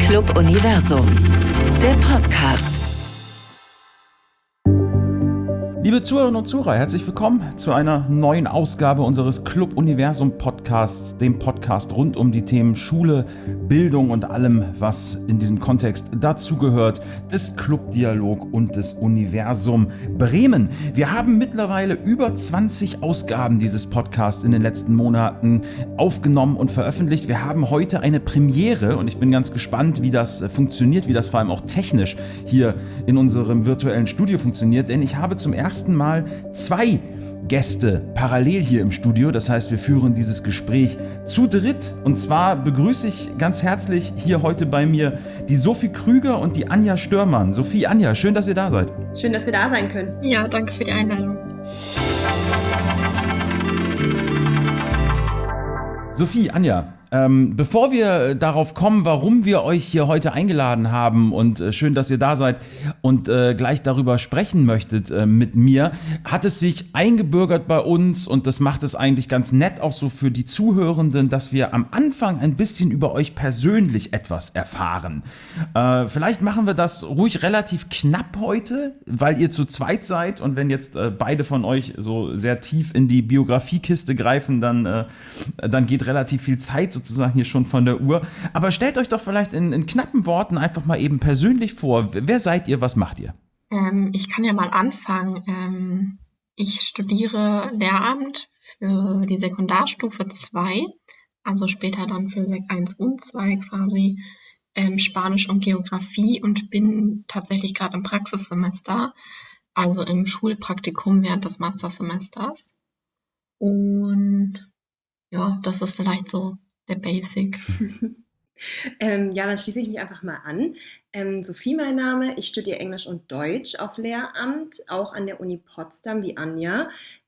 Club Universum, der Podcast. Liebe Zuhörerinnen und Zuhörer, herzlich willkommen zu einer neuen Ausgabe unseres Club Universum Podcasts, dem Podcast rund um die Themen Schule, Bildung und allem, was in diesem Kontext dazugehört, des Clubdialog und des Universum Bremen. Wir haben mittlerweile über 20 Ausgaben dieses Podcasts in den letzten Monaten aufgenommen und veröffentlicht. Wir haben heute eine Premiere und ich bin ganz gespannt, wie das funktioniert, wie das vor allem auch technisch hier in unserem virtuellen Studio funktioniert, denn ich habe zum ersten Mal 2 Gäste parallel hier im Studio. Das heißt, wir führen dieses Gespräch zu dritt. Und zwar begrüße ich ganz herzlich hier heute bei mir die Sophie Krüger und die Anja Störmann. Sophie, Anja, schön, dass ihr da seid. Schön, dass wir da sein können. Ja, danke für die Einladung. Sophie, Anja, bevor wir darauf kommen, warum wir euch hier heute eingeladen haben und schön, dass ihr da seid und gleich darüber sprechen möchtet mit mir, hat es sich eingebürgert bei uns und das macht es eigentlich ganz nett auch so für die Zuhörenden, dass wir am Anfang ein bisschen über euch persönlich etwas erfahren. Vielleicht machen wir das ruhig relativ knapp heute, weil ihr zu zweit seid und wenn jetzt beide von euch so sehr tief in die Biografiekiste greifen, dann geht relativ viel Zeit sozusagen hier schon von der Uhr. Aber stellt euch doch vielleicht in knappen Worten einfach mal eben persönlich vor. Wer seid ihr, was macht ihr? Ich kann ja mal anfangen. Ich studiere Lehramt für die Sekundarstufe 2, also später dann für Sek 1 und 2 quasi, Spanisch und Geografie und bin tatsächlich gerade im Praxissemester, also im Schulpraktikum während des Mastersemesters. Und ja, das ist vielleicht so der Basic. Ja, dann schließe ich mich einfach mal an. Sophie mein Name, ich studiere Englisch und Deutsch auf Lehramt, auch an der Uni Potsdam wie Anja.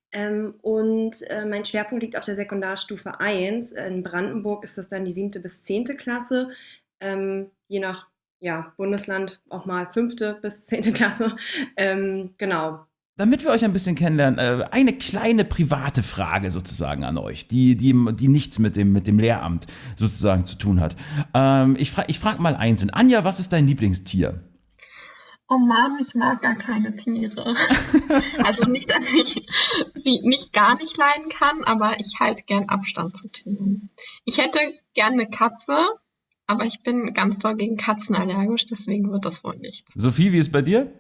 Mein Schwerpunkt liegt auf der Sekundarstufe 1. In Brandenburg ist das dann die 7. bis 10. Klasse, je nach Bundesland auch mal 5. bis 10. Klasse. Genau. Damit wir euch ein bisschen kennenlernen, eine kleine private Frage sozusagen an euch, die nichts mit dem Lehramt sozusagen zu tun hat. Ich frag mal einzeln. Anja, was ist dein Lieblingstier? Oh Mann, ich mag gar keine Tiere. Also nicht, dass ich sie gar nicht leiden kann, aber ich halte gern Abstand zu Tieren. Ich hätte gern eine Katze, aber ich bin ganz doll gegen Katzen allergisch, deswegen wird das wohl nichts. Sophie, wie ist es bei dir?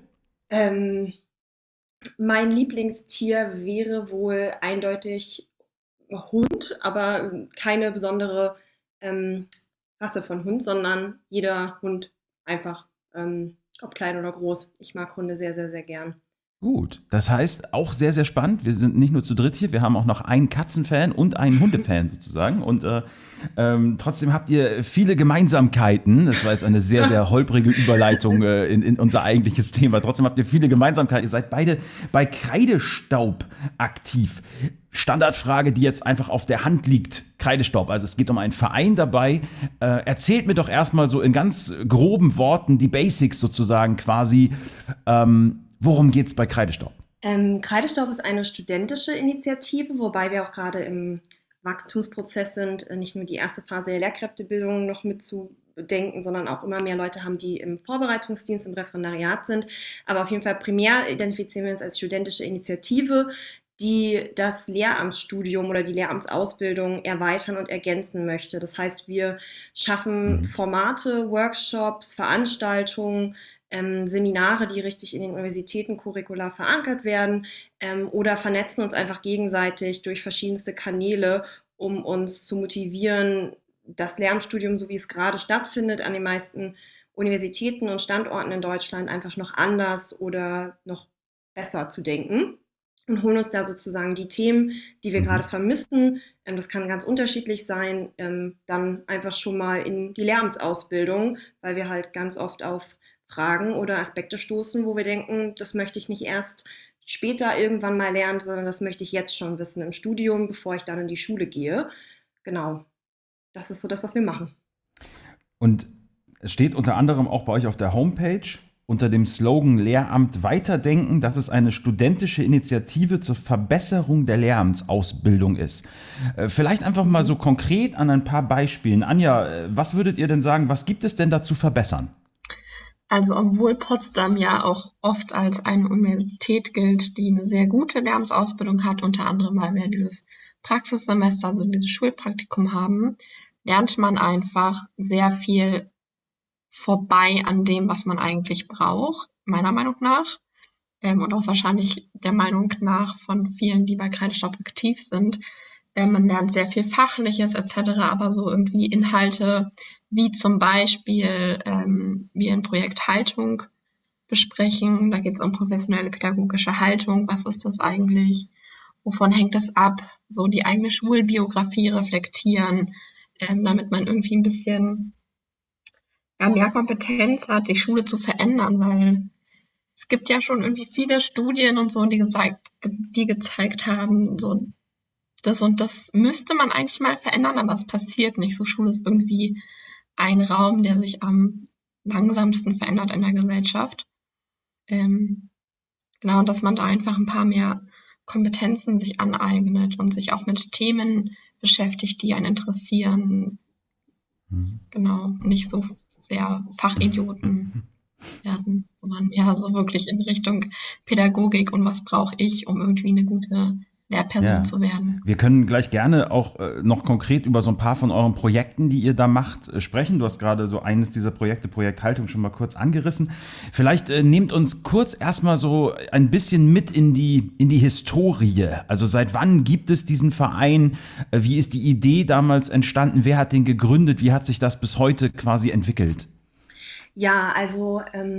Mein Lieblingstier wäre wohl eindeutig Hund, aber keine besondere Rasse von Hund, sondern jeder Hund einfach, ob klein oder groß. Ich mag Hunde sehr, sehr, sehr gern. Gut, das heißt auch sehr, sehr spannend. Wir sind nicht nur zu dritt hier, wir haben auch noch einen Katzenfan und einen Hundefan sozusagen. Und trotzdem habt ihr viele Gemeinsamkeiten. Das war jetzt eine sehr, sehr holprige Überleitung in unser eigentliches Thema. Trotzdem habt ihr viele Gemeinsamkeiten. Ihr seid beide bei Kreidestaub aktiv. Standardfrage, die jetzt einfach auf der Hand liegt. Kreidestaub, also es geht um einen Verein dabei. Erzählt mir doch erstmal so in ganz groben Worten die Basics sozusagen quasi. Worum geht es bei Kreidestaub? Kreidestaub ist eine studentische Initiative, wobei wir auch gerade im Wachstumsprozess sind, nicht nur die erste Phase der Lehrkräftebildung noch mit zu bedenken, sondern auch immer mehr Leute haben, die im Vorbereitungsdienst, im Referendariat sind. Aber auf jeden Fall primär identifizieren wir uns als studentische Initiative, die das Lehramtsstudium oder die Lehramtsausbildung erweitern und ergänzen möchte. Das heißt, wir schaffen Formate, Workshops, Veranstaltungen, Seminare, die richtig in den Universitäten curricular verankert werden, oder vernetzen uns einfach gegenseitig durch verschiedenste Kanäle, um uns zu motivieren, das Lehramtsstudium, so wie es gerade stattfindet, an den meisten Universitäten und Standorten in Deutschland einfach noch anders oder noch besser zu denken. Und holen uns da sozusagen die Themen, die wir gerade vermissen. Das kann ganz unterschiedlich sein, dann einfach schon mal in die Lehramtsausbildung, weil wir halt ganz oft auf Fragen oder Aspekte stoßen, wo wir denken, das möchte ich nicht erst später irgendwann mal lernen, sondern das möchte ich jetzt schon wissen im Studium, bevor ich dann in die Schule gehe. Genau, das ist so das, was wir machen. Und es steht unter anderem auch bei euch auf der Homepage, unter dem Slogan Lehramt weiterdenken, dass es eine studentische Initiative zur Verbesserung der Lehramtsausbildung ist. Vielleicht einfach mal so konkret an ein paar Beispielen. Anja, was würdet ihr denn sagen, was gibt es denn da zu verbessern? Also obwohl Potsdam ja auch oft als eine Universität gilt, die eine sehr gute Lehramtsausbildung hat, unter anderem weil wir dieses Praxissemester, also dieses Schulpraktikum haben, lernt man einfach sehr viel vorbei an dem, was man eigentlich braucht, meiner Meinung nach. Und auch wahrscheinlich der Meinung nach von vielen, die bei Kreidestaub aktiv sind. Man lernt sehr viel Fachliches etc., aber so irgendwie Inhalte wie zum Beispiel wir in Projekt Haltung besprechen. Da geht es um professionelle pädagogische Haltung. Was ist das eigentlich? Wovon hängt es ab? So die eigene Schulbiografie reflektieren, damit man irgendwie ein bisschen mehr Kompetenz hat, die Schule zu verändern, weil es gibt ja schon irgendwie viele Studien und so, die gezeigt haben, so das und das müsste man eigentlich mal verändern, aber es passiert nicht. So Schule ist irgendwie ein Raum, der sich am langsamsten verändert in der Gesellschaft. Genau, und dass man da einfach ein paar mehr Kompetenzen sich aneignet und sich auch mit Themen beschäftigt, die einen interessieren. Genau, nicht so sehr Fachidioten werden, sondern ja so wirklich in Richtung Pädagogik und was brauche ich, um irgendwie eine gute Lehrperson zu werden. Wir können gleich gerne auch noch konkret über so ein paar von euren Projekten, die ihr da macht, sprechen. Du hast gerade so eines dieser Projekte, Projekt Haltung, schon mal kurz angerissen. Vielleicht nehmt uns kurz erstmal so ein bisschen mit in die Historie. Also seit wann gibt es diesen Verein? Wie ist die Idee damals entstanden? Wer hat den gegründet? Wie hat sich das bis heute quasi entwickelt? Ja, also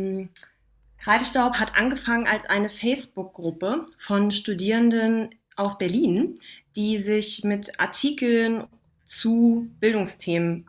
Kreidestaub hat angefangen als eine Facebook-Gruppe von Studierenden aus Berlin, die sich mit Artikeln zu Bildungsthemen,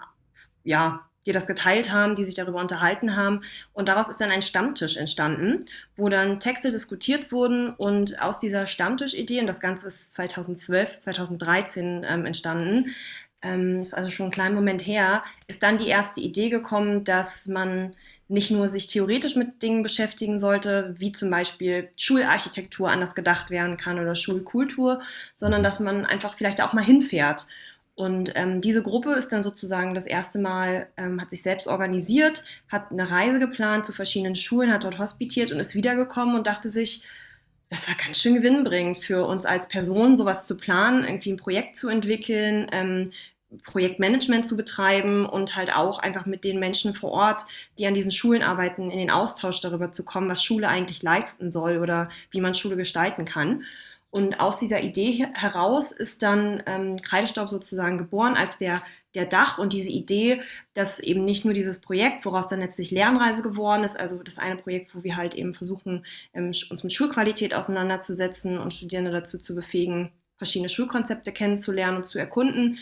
die das geteilt haben, die sich darüber unterhalten haben. Und daraus ist dann ein Stammtisch entstanden, wo dann Texte diskutiert wurden. Und aus dieser Stammtischidee, und das Ganze ist 2012, 2013 entstanden, ist also schon einen kleinen Moment her, ist dann die erste Idee gekommen, dass man nicht nur sich theoretisch mit Dingen beschäftigen sollte, wie zum Beispiel Schularchitektur anders gedacht werden kann oder Schulkultur, sondern dass man einfach vielleicht auch mal hinfährt. Und diese Gruppe ist dann sozusagen das erste Mal, hat sich selbst organisiert, hat eine Reise geplant zu verschiedenen Schulen, hat dort hospitiert und ist wiedergekommen und dachte sich, das war ganz schön gewinnbringend für uns als Person, sowas zu planen, irgendwie ein Projekt zu entwickeln, Projektmanagement zu betreiben und halt auch einfach mit den Menschen vor Ort, die an diesen Schulen arbeiten, in den Austausch darüber zu kommen, was Schule eigentlich leisten soll oder wie man Schule gestalten kann. Und aus dieser Idee heraus ist dann Kreidestaub sozusagen geboren als der Dach und diese Idee, dass eben nicht nur dieses Projekt, woraus dann letztlich Lernreise geworden ist, also das eine Projekt, wo wir halt eben versuchen, uns mit Schulqualität auseinanderzusetzen und Studierende dazu zu befähigen, verschiedene Schulkonzepte kennenzulernen und zu erkunden.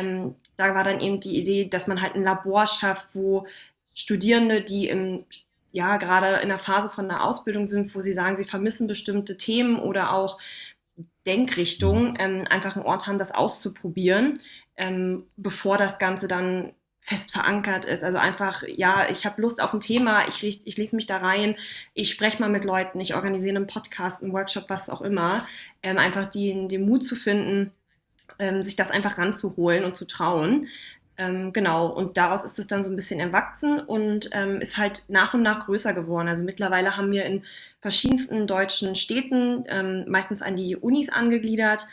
Da war dann eben die Idee, dass man halt ein Labor schafft, wo Studierende, die gerade in der Phase von einer Ausbildung sind, wo sie sagen, sie vermissen bestimmte Themen oder auch Denkrichtungen, einfach einen Ort haben, das auszuprobieren, bevor das Ganze dann fest verankert ist. Also einfach, ich habe Lust auf ein Thema, ich lese mich da rein, ich spreche mal mit Leuten, ich organisiere einen Podcast, einen Workshop, was auch immer. Einfach den Mut zu finden, sich das einfach ranzuholen und zu trauen. Genau, und daraus ist es dann so ein bisschen erwachsen und ist halt nach und nach größer geworden. Also mittlerweile haben wir in verschiedensten deutschen Städten, meistens an die Unis angegliedert,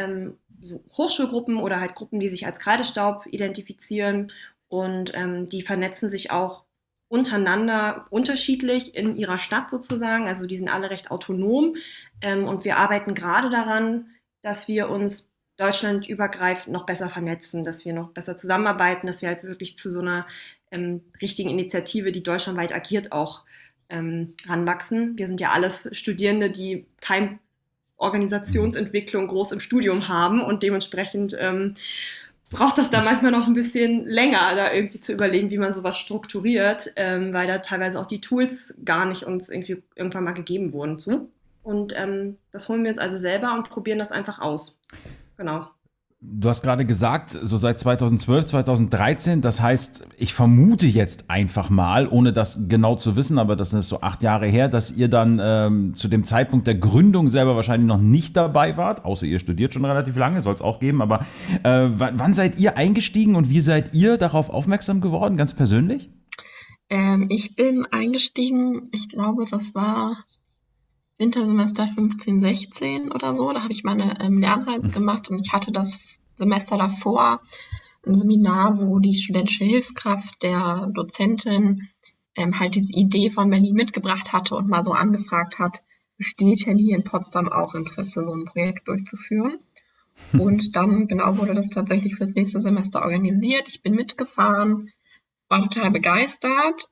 so Hochschulgruppen oder halt Gruppen, die sich als Kreidestaub identifizieren und die vernetzen sich auch untereinander unterschiedlich in ihrer Stadt sozusagen. Also die sind alle recht autonom und wir arbeiten gerade daran, dass wir uns deutschlandübergreifend noch besser vernetzen, dass wir noch besser zusammenarbeiten, dass wir halt wirklich zu so einer richtigen Initiative, die deutschlandweit agiert, auch ranwachsen. Wir sind ja alles Studierende, die keine Organisationsentwicklung groß im Studium haben und dementsprechend braucht das da manchmal noch ein bisschen länger, da irgendwie zu überlegen, wie man sowas strukturiert, weil da teilweise auch die Tools gar nicht uns irgendwie irgendwann mal gegeben wurden zu. Und das holen wir uns also selber und probieren das einfach aus. Genau. Du hast gerade gesagt, so seit 2012, 2013, das heißt, ich vermute jetzt einfach mal, ohne das genau zu wissen, aber das ist so 8 Jahre her, dass ihr dann zu dem Zeitpunkt der Gründung selber wahrscheinlich noch nicht dabei wart, außer ihr studiert schon relativ lange, soll es auch geben, aber wann seid ihr eingestiegen und wie seid ihr darauf aufmerksam geworden, ganz persönlich? Ich bin eingestiegen, ich glaube, das war Wintersemester 15, 16 oder so. Da habe ich meine Lernreise gemacht und ich hatte das Semester davor ein Seminar, wo die studentische Hilfskraft der Dozentin halt diese Idee von Berlin mitgebracht hatte und mal so angefragt hat, besteht denn hier in Potsdam auch Interesse, so ein Projekt durchzuführen? Und dann genau wurde das tatsächlich fürs nächste Semester organisiert. Ich bin mitgefahren, war total begeistert,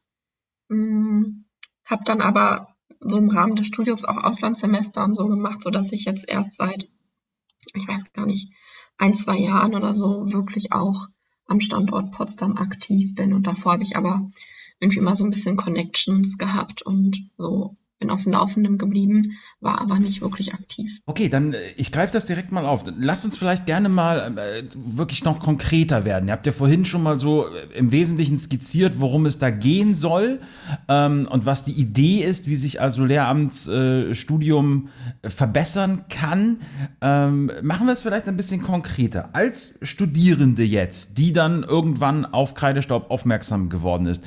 habe dann aber so im Rahmen des Studiums auch Auslandssemester und so gemacht, sodass ich jetzt erst seit, ich weiß gar nicht, 1, 2 Jahren oder so wirklich auch am Standort Potsdam aktiv bin. Und davor habe ich aber irgendwie immer so ein bisschen Connections gehabt und so bin auf dem Laufenden geblieben, war aber nicht wirklich aktiv. Okay, dann ich greife das direkt mal auf. Lasst uns vielleicht gerne mal wirklich noch konkreter werden. Ihr habt ja vorhin schon mal so im Wesentlichen skizziert, worum es da gehen soll und was die Idee ist, wie sich also Lehramtsstudium verbessern kann. Machen wir es vielleicht ein bisschen konkreter. Als Studierende jetzt, die dann irgendwann auf Kreidestaub aufmerksam geworden ist,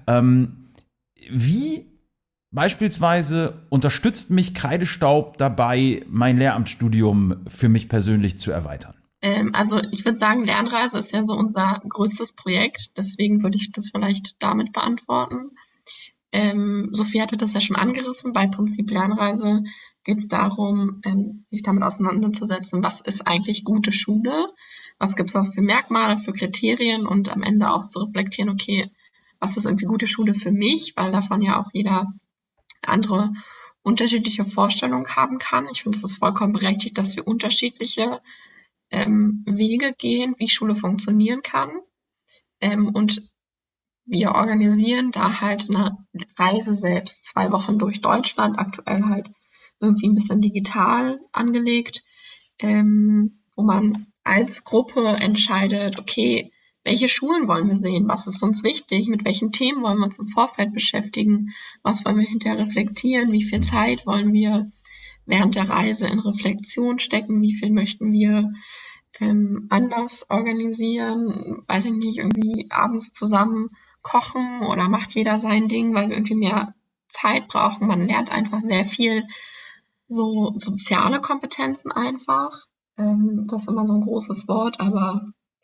wie beispielsweise unterstützt mich Kreidestaub dabei, mein Lehramtsstudium für mich persönlich zu erweitern? Also ich würde sagen, Lernreise ist ja so unser größtes Projekt, deswegen würde ich das vielleicht damit beantworten. Sophie hatte das ja schon angerissen. Bei Prinzip Lernreise geht es darum, sich damit auseinanderzusetzen, was ist eigentlich gute Schule, was gibt es auch für Merkmale, für Kriterien und am Ende auch zu reflektieren, okay, was ist irgendwie gute Schule für mich, weil davon ja auch jeder andere unterschiedliche Vorstellungen haben kann. Ich finde, es ist vollkommen berechtigt, dass wir unterschiedliche Wege gehen, wie Schule funktionieren kann. Und wir organisieren da halt eine Reise selbst, 2 Wochen durch Deutschland, aktuell halt irgendwie ein bisschen digital angelegt, wo man als Gruppe entscheidet, okay, welche Schulen wollen wir sehen? Was ist uns wichtig? Mit welchen Themen wollen wir uns im Vorfeld beschäftigen? Was wollen wir hinterher reflektieren? Wie viel Zeit wollen wir während der Reise in Reflexion stecken? Wie viel möchten wir anders organisieren? Weiß ich nicht, irgendwie abends zusammen kochen oder macht jeder sein Ding, weil wir irgendwie mehr Zeit brauchen. Man lernt einfach sehr viel so soziale Kompetenzen einfach. Das ist immer so ein großes Wort, aber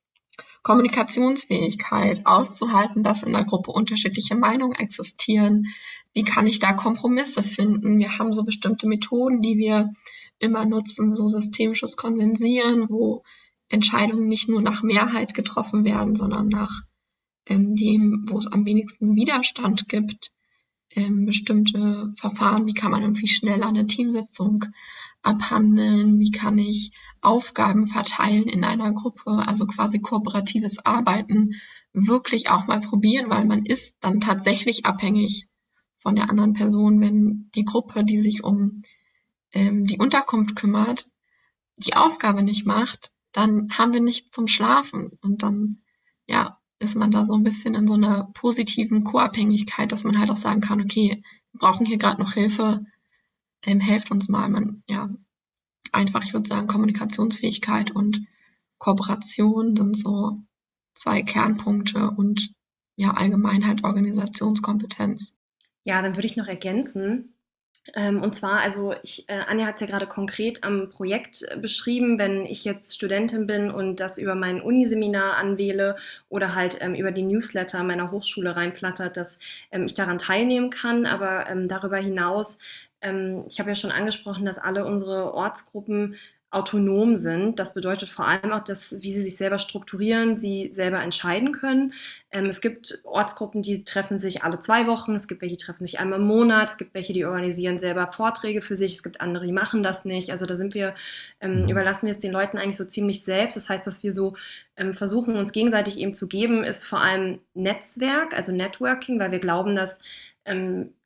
Kommunikationsfähigkeit, auszuhalten, dass in der Gruppe unterschiedliche Meinungen existieren. Wie kann ich da Kompromisse finden? Wir haben so bestimmte Methoden, die wir immer nutzen, so systemisches Konsensieren, wo Entscheidungen nicht nur nach Mehrheit getroffen werden, sondern nach dem, wo es am wenigsten Widerstand gibt. Bestimmte Verfahren, wie kann man irgendwie schneller eine Teamsitzung abhandeln, wie kann ich Aufgaben verteilen in einer Gruppe, also quasi kooperatives Arbeiten, wirklich auch mal probieren, weil man ist dann tatsächlich abhängig von der anderen Person, wenn die Gruppe, die sich um die Unterkunft kümmert, die Aufgabe nicht macht, dann haben wir nicht zum Schlafen und dann, ja, ist man da so ein bisschen in so einer positiven Co-Abhängigkeit, dass man halt auch sagen kann, okay, wir brauchen hier gerade noch Hilfe, helft uns mal. Einfach, ich würde sagen, Kommunikationsfähigkeit und Kooperation sind so 2 Kernpunkte und ja, allgemein halt Organisationskompetenz. Ja, dann würde ich noch ergänzen. Und zwar, also Anja hat es ja gerade konkret am Projekt beschrieben, wenn ich jetzt Studentin bin und das über mein Uniseminar anwähle oder halt über die Newsletter meiner Hochschule reinflattert, dass ich daran teilnehmen kann. Aber darüber hinaus, ich habe ja schon angesprochen, dass alle unsere Ortsgruppen autonom sind. Das bedeutet vor allem auch, dass, wie sie sich selber strukturieren, sie selber entscheiden können. Es gibt Ortsgruppen, die treffen sich alle 2 Wochen, es gibt welche, die treffen sich einmal im Monat, es gibt welche, die organisieren selber Vorträge für sich, es gibt andere, die machen das nicht. Also da überlassen wir es den Leuten eigentlich so ziemlich selbst. Das heißt, was wir so versuchen, uns gegenseitig eben zu geben, ist vor allem Netzwerk, also Networking, weil wir glauben, dass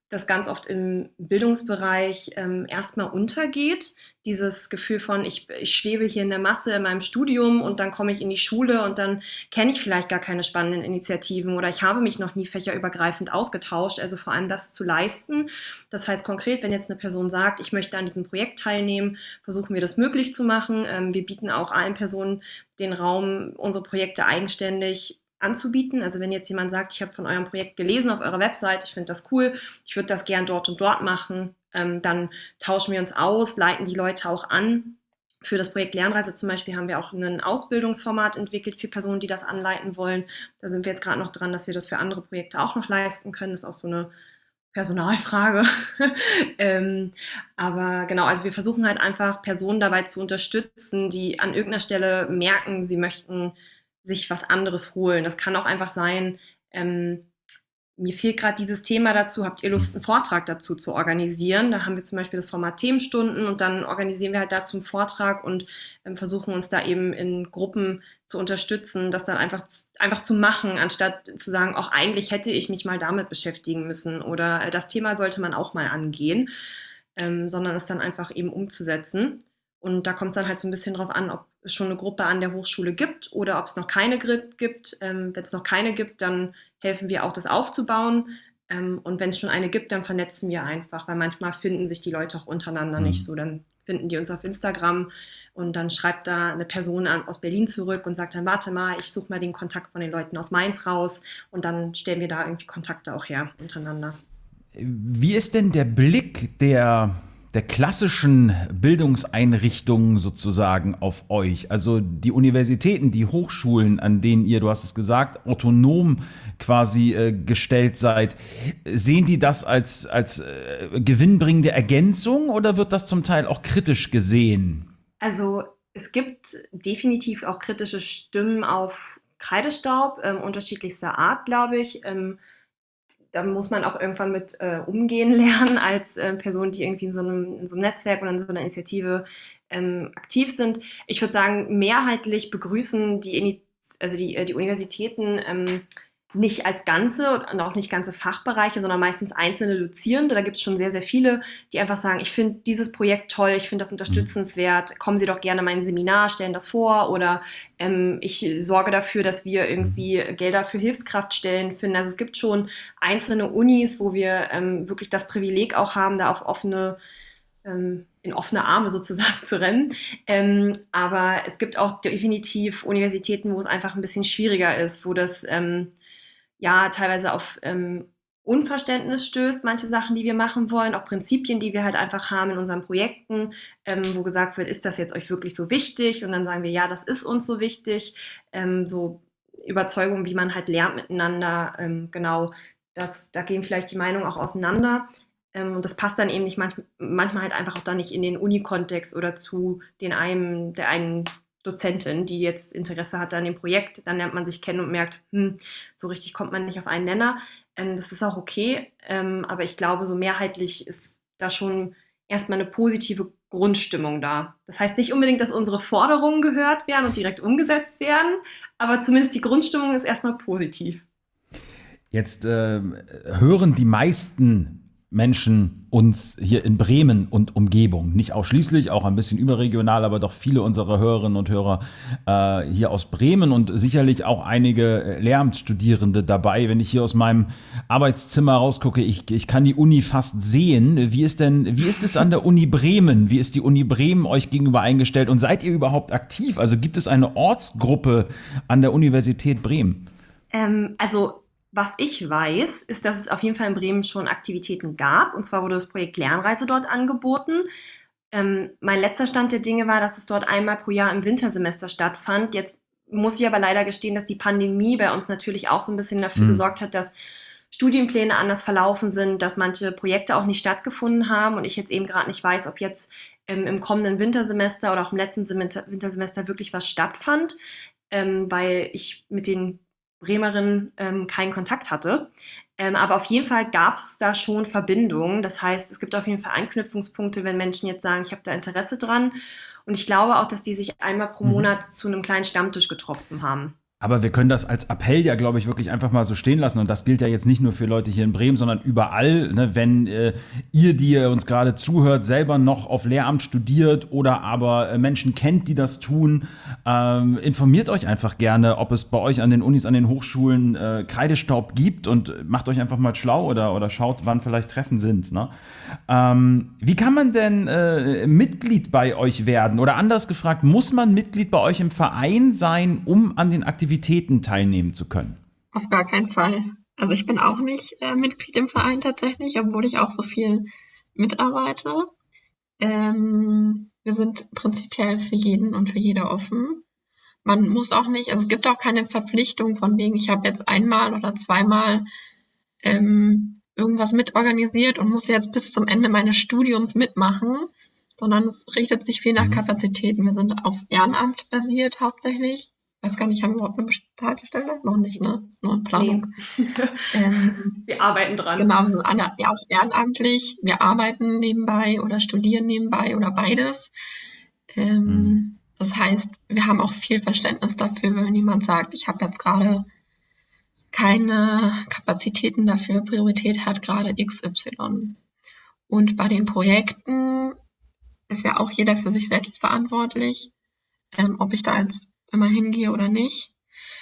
das ganz oft im Bildungsbereich erstmal untergeht. Dieses Gefühl von, ich schwebe hier in der Masse in meinem Studium und dann komme ich in die Schule und dann kenne ich vielleicht gar keine spannenden Initiativen oder ich habe mich noch nie fächerübergreifend ausgetauscht. Also vor allem das zu leisten. Das heißt konkret, wenn jetzt eine Person sagt, ich möchte an diesem Projekt teilnehmen, versuchen wir das möglich zu machen. Wir bieten auch allen Personen den Raum, unsere Projekte eigenständig anzubieten. Also wenn jetzt jemand sagt, ich habe von eurem Projekt gelesen auf eurer Website, ich finde das cool, ich würde das gern dort und dort machen, dann tauschen wir uns aus, leiten die Leute auch an. Für das Projekt Lernreise zum Beispiel haben wir auch ein Ausbildungsformat entwickelt für Personen, die das anleiten wollen. Da sind wir jetzt gerade noch dran, dass wir das für andere Projekte auch noch leisten können. Das ist auch so eine Personalfrage. Aber genau, also wir versuchen halt einfach Personen dabei zu unterstützen, die an irgendeiner Stelle merken, sie möchten sich was anderes holen. Das kann auch einfach sein, mir fehlt gerade dieses Thema dazu, habt ihr Lust, einen Vortrag dazu zu organisieren? Da haben wir zum Beispiel das Format Themenstunden und dann organisieren wir halt dazu einen Vortrag und versuchen uns da eben in Gruppen zu unterstützen, das dann einfach zu machen, anstatt zu sagen, auch eigentlich hätte ich mich mal damit beschäftigen müssen oder das Thema sollte man auch mal angehen, sondern es dann einfach eben umzusetzen. Und da kommt es dann halt so ein bisschen drauf an, ob es schon eine Gruppe an der Hochschule gibt oder ob es noch keine gibt. Wenn es noch keine gibt, dann helfen wir auch, das aufzubauen. Und wenn es schon eine gibt, dann vernetzen wir einfach, weil manchmal finden sich die Leute auch untereinander nicht so. Dann finden die uns auf Instagram und dann schreibt da eine Person aus Berlin zurück und sagt dann, warte mal, ich suche mal den Kontakt von den Leuten aus Mainz raus und dann stellen wir da irgendwie Kontakte auch her untereinander. Wie ist denn der Blick der klassischen Bildungseinrichtungen sozusagen auf euch? Also die Universitäten, die Hochschulen, an denen ihr, du hast es gesagt, autonom quasi gestellt seid, sehen die das als gewinnbringende Ergänzung oder wird das zum Teil auch kritisch gesehen? Also es gibt definitiv auch kritische Stimmen auf Kreidestaub, unterschiedlichster Art, glaube ich. Da muss man auch irgendwann mit umgehen lernen als Person, die irgendwie in so einem Netzwerk oder in so einer Initiative aktiv sind. Ich würde sagen, mehrheitlich begrüßen die Universitäten nicht als Ganze und auch nicht ganze Fachbereiche, sondern meistens einzelne Dozierende. Da gibt es schon sehr, sehr viele, die einfach sagen, ich finde dieses Projekt toll, ich finde das unterstützenswert, kommen Sie doch gerne in mein Seminar, stellen das vor oder ich sorge dafür, dass wir irgendwie Gelder für Hilfskraftstellen finden. Also es gibt schon einzelne Unis, wo wir wirklich das Privileg auch haben, da auf in offene Arme sozusagen zu rennen. Aber es gibt auch definitiv Universitäten, wo es einfach ein bisschen schwieriger ist, wo das teilweise auf Unverständnis stößt, manche Sachen, die wir machen wollen, auch Prinzipien, die wir halt einfach haben in unseren Projekten, wo gesagt wird, ist das jetzt euch wirklich so wichtig? Und dann sagen wir, ja, das ist uns so wichtig. So Überzeugungen, wie man halt lernt miteinander, genau, da gehen vielleicht die Meinungen auch auseinander. Und das passt dann eben nicht manchmal halt einfach auch dann nicht in den Uni-Kontext oder zu der einen Dozentin, die jetzt Interesse hat an dem Projekt, dann lernt man sich kennen und merkt, so richtig kommt man nicht auf einen Nenner. Das ist auch okay, aber ich glaube, so mehrheitlich ist da schon erstmal eine positive Grundstimmung da. Das heißt nicht unbedingt, dass unsere Forderungen gehört werden und direkt umgesetzt werden, aber zumindest die Grundstimmung ist erstmal positiv. Jetzt hören die meisten Menschen uns hier in Bremen und Umgebung. Nicht ausschließlich, auch ein bisschen überregional, aber doch viele unserer Hörerinnen und Hörer hier aus Bremen und sicherlich auch einige Lehramtsstudierende dabei. Wenn ich hier aus meinem Arbeitszimmer rausgucke, ich kann die Uni fast sehen. Wie ist es an der Uni Bremen? Wie ist die Uni Bremen euch gegenüber eingestellt und seid ihr überhaupt aktiv? Also gibt es eine Ortsgruppe an der Universität Bremen? Was ich weiß, ist, dass es auf jeden Fall in Bremen schon Aktivitäten gab. Und zwar wurde das Projekt Lernreise dort angeboten. Mein letzter Stand der Dinge war, dass es dort einmal pro Jahr im Wintersemester stattfand. Jetzt muss ich aber leider gestehen, dass die Pandemie bei uns natürlich auch so ein bisschen dafür gesorgt hat, dass Studienpläne anders verlaufen sind, dass manche Projekte auch nicht stattgefunden haben und ich jetzt eben gerade nicht weiß, ob jetzt im kommenden Wintersemester oder auch im letzten Wintersemester wirklich was stattfand, weil ich mit den Bremerinnen keinen Kontakt hatte. Aber auf jeden Fall gab es da schon Verbindungen. Das heißt, es gibt auf jeden Fall Anknüpfungspunkte, wenn Menschen jetzt sagen, ich habe da Interesse dran. Und ich glaube auch, dass die sich einmal pro Monat zu einem kleinen Stammtisch getroffen haben. Aber wir können das als Appell ja, glaube ich, wirklich einfach mal so stehen lassen. Und das gilt ja jetzt nicht nur für Leute hier in Bremen, sondern überall. Ne? Wenn ihr, die ihr uns gerade zuhört, selber noch auf Lehramt studiert oder aber Menschen kennt, die das tun, informiert euch einfach gerne, ob es bei euch an den Unis, an den Hochschulen Kreidestaub gibt und macht euch einfach mal schlau oder schaut, wann vielleicht Treffen sind. Ne? Wie kann man denn Mitglied bei euch werden? Oder anders gefragt, muss man Mitglied bei euch im Verein sein, um an den Aktivitäten teilnehmen zu können? Auf gar keinen Fall. Also ich bin auch nicht Mitglied im Verein tatsächlich, obwohl ich auch so viel mitarbeite. Wir sind prinzipiell für jeden und für jede offen. Man muss auch nicht, also es gibt auch keine Verpflichtung von wegen, ich habe jetzt einmal oder zweimal irgendwas mitorganisiert und muss jetzt bis zum Ende meines Studiums mitmachen, sondern es richtet sich viel nach Kapazitäten. Wir sind auf Ehrenamt basiert hauptsächlich. Ich weiß gar nicht, haben wir überhaupt eine Haltestelle? Noch nicht, ne? Das ist nur eine Planung. Nee. Wir arbeiten dran. Genau, wir sind alle ja auch ehrenamtlich. Wir arbeiten nebenbei oder studieren nebenbei oder beides. Das heißt, wir haben auch viel Verständnis dafür, wenn jemand sagt, ich habe jetzt gerade keine Kapazitäten dafür, Priorität hat gerade XY. Und bei den Projekten ist ja auch jeder für sich selbst verantwortlich, ob ich da jetzt immer hingehe oder nicht.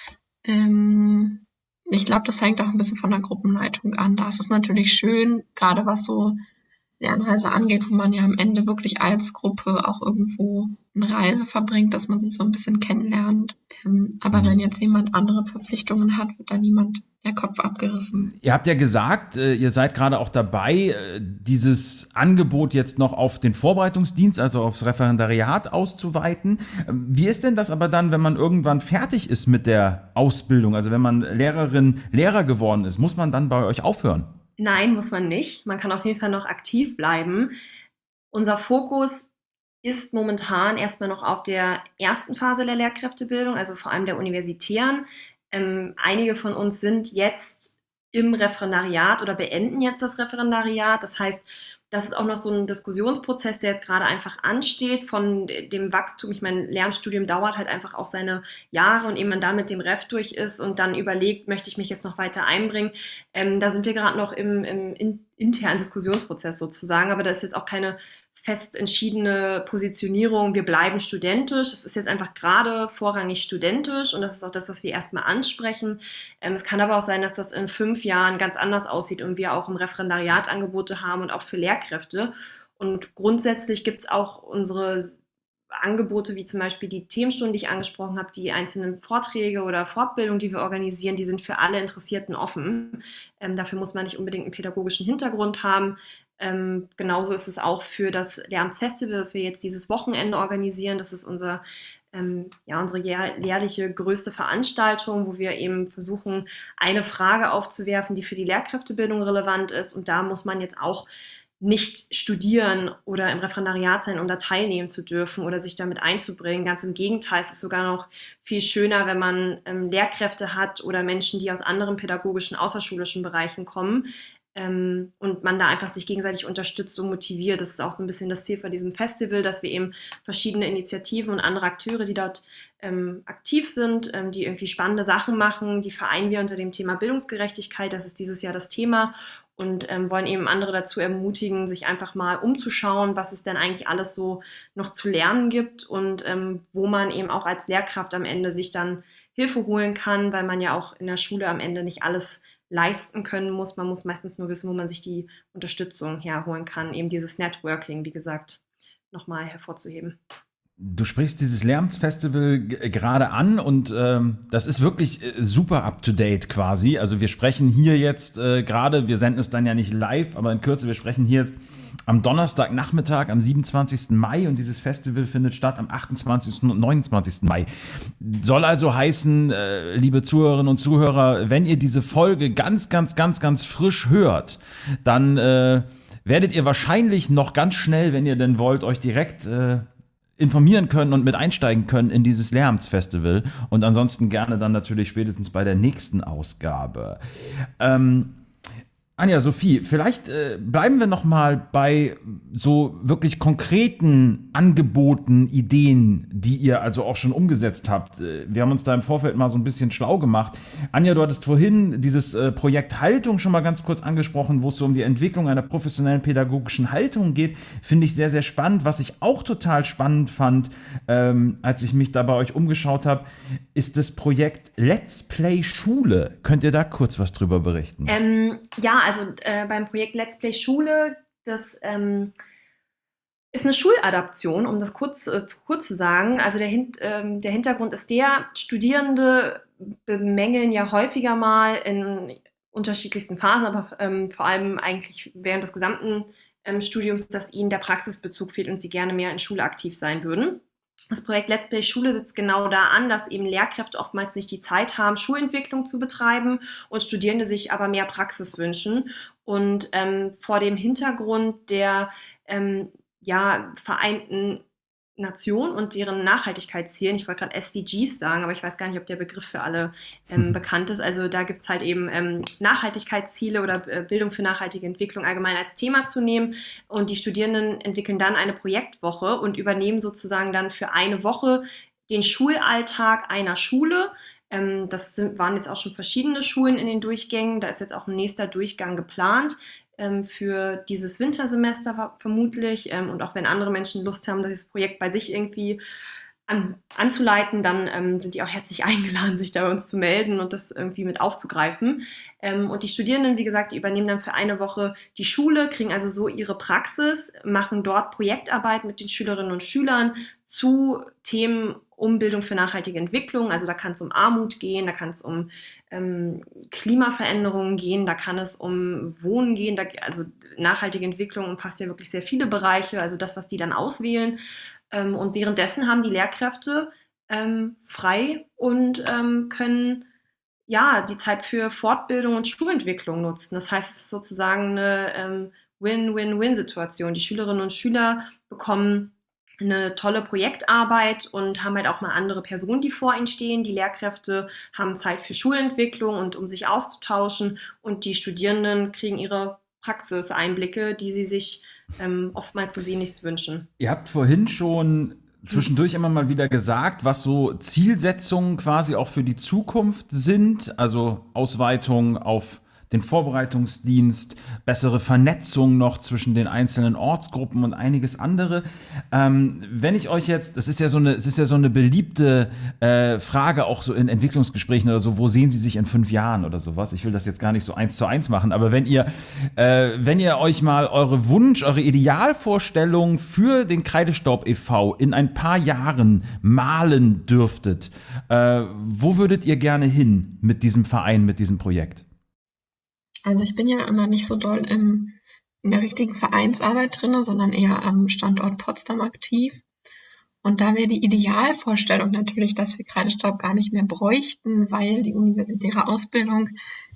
Ich glaube, das hängt auch ein bisschen von der Gruppenleitung an. Da ist es natürlich schön, gerade was so Lernreise angeht, wo man ja am Ende wirklich als Gruppe auch irgendwo eine Reise verbringt, dass man sich so ein bisschen kennenlernt. Aber wenn jetzt jemand andere Verpflichtungen hat, wird da niemand der Kopf abgerissen. Ihr habt ja gesagt, ihr seid gerade auch dabei, dieses Angebot jetzt noch auf den Vorbereitungsdienst, also aufs Referendariat auszuweiten. Wie ist denn das aber dann, wenn man irgendwann fertig ist mit der Ausbildung? Also wenn man Lehrer geworden ist, muss man dann bei euch aufhören? Nein, muss man nicht. Man kann auf jeden Fall noch aktiv bleiben. Unser Fokus ist momentan erstmal noch auf der ersten Phase der Lehrkräftebildung, also vor allem der universitären. Einige von uns sind jetzt im Referendariat oder beenden jetzt das Referendariat. Das heißt, das ist auch noch so ein Diskussionsprozess, der jetzt gerade einfach ansteht von dem Wachstum. Ich meine, Lehramtsstudium dauert halt einfach auch seine Jahre und ehe man da mit dem Ref durch ist und dann überlegt, möchte ich mich jetzt noch weiter einbringen. Da sind wir gerade noch im internen Diskussionsprozess sozusagen, aber da ist jetzt auch keine fest entschiedene Positionierung, wir bleiben studentisch. Es ist jetzt einfach gerade vorrangig studentisch und das ist auch das, was wir erstmal ansprechen. Es kann aber auch sein, dass das in 5 Jahren ganz anders aussieht und wir auch im Referendariat Angebote haben und auch für Lehrkräfte. Und grundsätzlich gibt es auch unsere Angebote, wie zum Beispiel die Themenstunden, die ich angesprochen habe, die einzelnen Vorträge oder Fortbildungen, die wir organisieren, die sind für alle Interessierten offen. Dafür muss man nicht unbedingt einen pädagogischen Hintergrund haben. Genauso ist es auch für das Lehramtsfestival, das wir jetzt dieses Wochenende organisieren. Das ist unsere jährliche größte Veranstaltung, wo wir eben versuchen, eine Frage aufzuwerfen, die für die Lehrkräftebildung relevant ist. Und da muss man jetzt auch nicht studieren oder im Referendariat sein, um da teilnehmen zu dürfen oder sich damit einzubringen. Ganz im Gegenteil, es ist sogar noch viel schöner, wenn man Lehrkräfte hat oder Menschen, die aus anderen pädagogischen, außerschulischen Bereichen kommen, und man da einfach sich gegenseitig unterstützt und motiviert. Das ist auch so ein bisschen das Ziel von diesem Festival, dass wir eben verschiedene Initiativen und andere Akteure, die dort aktiv sind, die irgendwie spannende Sachen machen, die vereinen wir unter dem Thema Bildungsgerechtigkeit. Das ist dieses Jahr das Thema und wollen eben andere dazu ermutigen, sich einfach mal umzuschauen, was es denn eigentlich alles so noch zu lernen gibt und wo man eben auch als Lehrkraft am Ende sich dann Hilfe holen kann, weil man ja auch in der Schule am Ende nicht alles leisten können muss. Man muss meistens nur wissen, wo man sich die Unterstützung herholen kann. Eben dieses Networking, wie gesagt, nochmal hervorzuheben. Du sprichst dieses Lehramtsfestival gerade an und das ist wirklich super up-to-date quasi. Also wir sprechen hier jetzt gerade, wir senden es dann ja nicht live, aber in Kürze, wir sprechen hier jetzt am Donnerstagnachmittag, am 27. Mai und dieses Festival findet statt am 28. und 29. Mai. Soll also heißen, liebe Zuhörerinnen und Zuhörer, wenn ihr diese Folge ganz frisch hört, dann werdet ihr wahrscheinlich noch ganz schnell, wenn ihr denn wollt, euch direkt informieren können und mit einsteigen können in dieses Lehramtsfestival und ansonsten gerne dann natürlich spätestens bei der nächsten Ausgabe. Anja, Sophie, vielleicht bleiben wir noch mal bei so wirklich konkreten Angeboten, Ideen, die ihr also auch schon umgesetzt habt. Wir haben uns da im Vorfeld mal so ein bisschen schlau gemacht. Anja, du hattest vorhin dieses Projekt Haltung schon mal ganz kurz angesprochen, wo es so um die Entwicklung einer professionellen pädagogischen Haltung geht. Finde ich sehr, sehr spannend. Was ich auch total spannend fand, als ich mich da bei euch umgeschaut habe, ist das Projekt Let's Play Schule. Könnt ihr da kurz was drüber berichten? Beim Projekt Let's Play Schule, das ist eine Schuladaption, um das kurz zu sagen. Also der Hintergrund ist Studierende bemängeln ja häufiger mal in unterschiedlichsten Phasen, aber vor allem eigentlich während des gesamten Studiums, dass ihnen der Praxisbezug fehlt und sie gerne mehr in Schule aktiv sein würden. Das Projekt Let's Play Schule setzt genau da an, dass eben Lehrkräfte oftmals nicht die Zeit haben, Schulentwicklung zu betreiben und Studierende sich aber mehr Praxis wünschen. Und vor dem Hintergrund der Vereinten Nationen und deren Nachhaltigkeitszielen, ich wollte gerade SDGs sagen, aber ich weiß gar nicht, ob der Begriff für alle bekannt ist. Also da gibt es halt eben Nachhaltigkeitsziele oder Bildung für nachhaltige Entwicklung allgemein als Thema zu nehmen. Und die Studierenden entwickeln dann eine Projektwoche und übernehmen sozusagen dann für eine Woche den Schulalltag einer Schule. Waren jetzt auch schon verschiedene Schulen in den Durchgängen. Da ist jetzt auch ein nächster Durchgang geplant. Für dieses Wintersemester vermutlich und auch wenn andere Menschen Lust haben, dieses Projekt bei sich irgendwie anzuleiten, dann sind die auch herzlich eingeladen, sich da bei uns zu melden und das irgendwie mit aufzugreifen. Und die Studierenden, wie gesagt, die übernehmen dann für eine Woche die Schule, kriegen also so ihre Praxis, machen dort Projektarbeit mit den Schülerinnen und Schülern zu Themen um Bildung für nachhaltige Entwicklung. Also da kann es um Armut gehen, da kann es um Klimaveränderungen gehen, da kann es um Wohnen gehen, also nachhaltige Entwicklung umfasst ja wirklich sehr viele Bereiche, also das, was die dann auswählen. Und währenddessen haben die Lehrkräfte frei und können die Zeit für Fortbildung und Schulentwicklung nutzen. Das heißt, es ist sozusagen eine Win-Win-Win-Situation. Die Schülerinnen und Schüler bekommen eine tolle Projektarbeit und haben halt auch mal andere Personen, die vor ihnen stehen. Die Lehrkräfte haben Zeit für Schulentwicklung und um sich auszutauschen und die Studierenden kriegen ihre Praxiseinblicke, die sie sich oftmals so sehnlichst wünschen. Ihr habt vorhin schon zwischendurch immer mal wieder gesagt, was so Zielsetzungen quasi auch für die Zukunft sind, also Ausweitung auf den Vorbereitungsdienst, bessere Vernetzung noch zwischen den einzelnen Ortsgruppen und einiges andere. Wenn ich euch jetzt, es ist ja so eine beliebte Frage auch so in Entwicklungsgesprächen oder so, wo sehen Sie sich in 5 Jahren oder sowas? Ich will das jetzt gar nicht so 1:1 machen, aber wenn ihr euch mal eure Idealvorstellung für den Kreidestaub e.V. in ein paar Jahren malen dürftet, wo würdet ihr gerne hin mit diesem Verein, mit diesem Projekt? Also ich bin ja immer nicht so doll in der richtigen Vereinsarbeit drin, sondern eher am Standort Potsdam aktiv. Und da wäre die Idealvorstellung natürlich, dass wir Kreidestaub gar nicht mehr bräuchten, weil die universitäre Ausbildung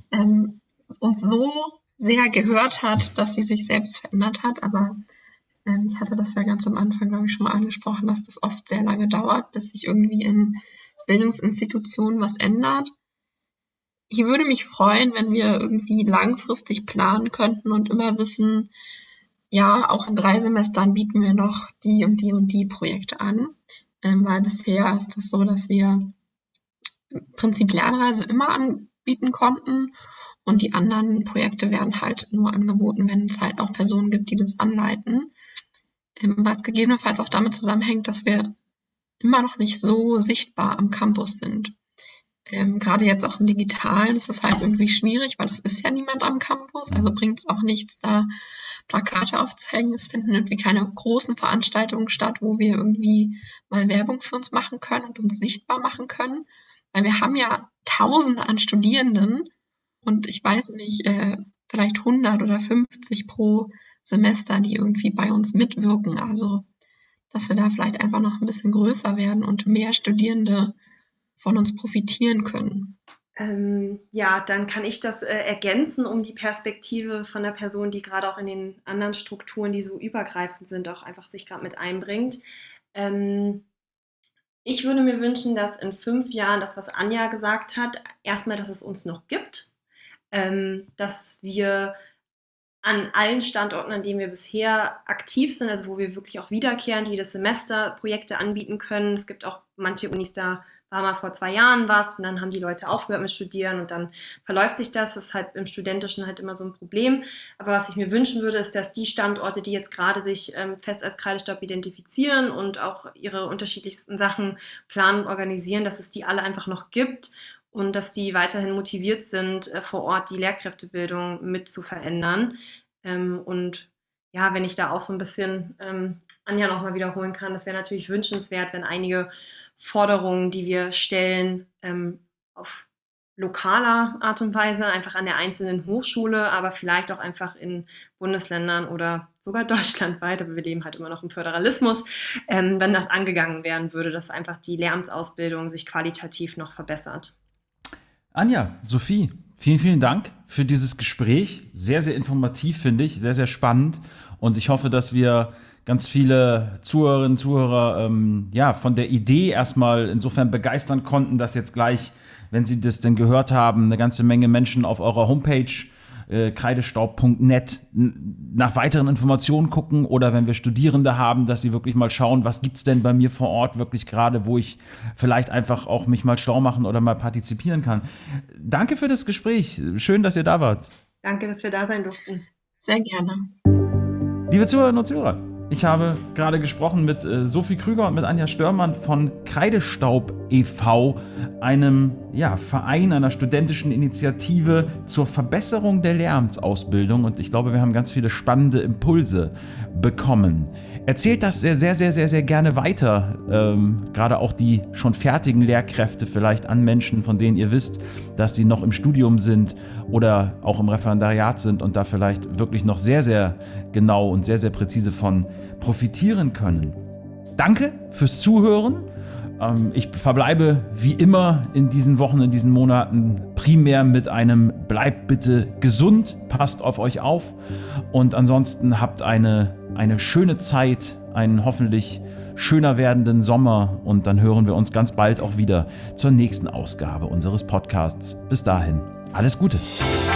uns so sehr gehört hat, dass sie sich selbst verändert hat. Aber ich hatte das ja ganz am Anfang, glaube ich, schon mal angesprochen, dass das oft sehr lange dauert, bis sich irgendwie in Bildungsinstitutionen was ändert. Ich würde mich freuen, wenn wir irgendwie langfristig planen könnten und immer wissen, ja, auch in 3 Semestern bieten wir noch die und die und die Projekte an. Weil bisher ist das so, dass wir im Prinzip Lernreise immer anbieten konnten und die anderen Projekte werden halt nur angeboten, wenn es halt auch Personen gibt, die das anleiten. Was gegebenenfalls auch damit zusammenhängt, dass wir immer noch nicht so sichtbar am Campus sind. Gerade jetzt auch im Digitalen ist es halt irgendwie schwierig, weil es ist ja niemand am Campus, also bringt es auch nichts, da Plakate aufzuhängen. Es finden irgendwie keine großen Veranstaltungen statt, wo wir irgendwie mal Werbung für uns machen können und uns sichtbar machen können, weil wir haben ja Tausende an Studierenden und ich weiß nicht, vielleicht 100 oder 50 pro Semester, die irgendwie bei uns mitwirken. Also, dass wir da vielleicht einfach noch ein bisschen größer werden und mehr Studierende von uns profitieren können. Dann kann ich das ergänzen, um die Perspektive von der Person, die gerade auch in den anderen Strukturen, die so übergreifend sind, auch einfach sich gerade mit einbringt. Ich würde mir wünschen, dass in 5 Jahren das, was Anja gesagt hat, erstmal, dass es uns noch gibt, dass wir an allen Standorten, an denen wir bisher aktiv sind, also wo wir wirklich auch wiederkehrend jedes Semester Projekte anbieten können. Es gibt auch manche Unis, da war mal vor 2 Jahren was und dann haben die Leute aufgehört mit Studieren und dann verläuft sich das. Das ist halt im Studentischen halt immer so ein Problem. Aber was ich mir wünschen würde, ist, dass die Standorte, die jetzt gerade sich fest als Kreidestaub identifizieren und auch ihre unterschiedlichsten Sachen planen und organisieren, dass es die alle einfach noch gibt und dass die weiterhin motiviert sind, vor Ort die Lehrkräftebildung mit zu verändern. Und ja, wenn ich da auch so ein bisschen Anja nochmal wiederholen kann, das wäre natürlich wünschenswert, wenn einige Forderungen, die wir stellen, auf lokaler Art und Weise, einfach an der einzelnen Hochschule, aber vielleicht auch einfach in Bundesländern oder sogar deutschlandweit, aber wir leben halt immer noch im Föderalismus, wenn das angegangen werden würde, dass einfach die Lehramtsausbildung sich qualitativ noch verbessert. Anja, Sophie, vielen, vielen Dank für dieses Gespräch. Sehr, sehr informativ, finde ich, sehr, sehr spannend. Und ich hoffe, dass wir ganz viele Zuhörerinnen und Zuhörer von der Idee erstmal insofern begeistern konnten, dass jetzt gleich, wenn sie das denn gehört haben, eine ganze Menge Menschen auf eurer Homepage kreidestaub.net nach weiteren Informationen gucken oder wenn wir Studierende haben, dass sie wirklich mal schauen, was gibt's denn bei mir vor Ort wirklich gerade, wo ich vielleicht einfach auch mich mal schlau machen oder mal partizipieren kann. Danke für das Gespräch. Schön, dass ihr da wart. Danke, dass wir da sein durften. Sehr gerne. Liebe Zuhörerinnen und Zuhörer, ich habe gerade gesprochen mit Sophie Krüger und mit Anja Störmann von Kreidestaub e.V., einem Verein, einer studentischen Initiative zur Verbesserung der Lehramtsausbildung. Und ich glaube, wir haben ganz viele spannende Impulse bekommen. Erzählt das sehr, sehr, sehr, sehr, sehr gerne weiter, gerade auch die schon fertigen Lehrkräfte vielleicht an Menschen, von denen ihr wisst, dass sie noch im Studium sind oder auch im Referendariat sind und da vielleicht wirklich noch sehr, sehr genau und sehr, sehr präzise von profitieren können. Danke fürs Zuhören. Ich verbleibe wie immer in diesen Wochen, in diesen Monaten primär mit einem bleibt bitte gesund, passt auf euch auf und ansonsten habt eine schöne Zeit, einen hoffentlich schöner werdenden Sommer und dann hören wir uns ganz bald auch wieder zur nächsten Ausgabe unseres Podcasts. Bis dahin, alles Gute!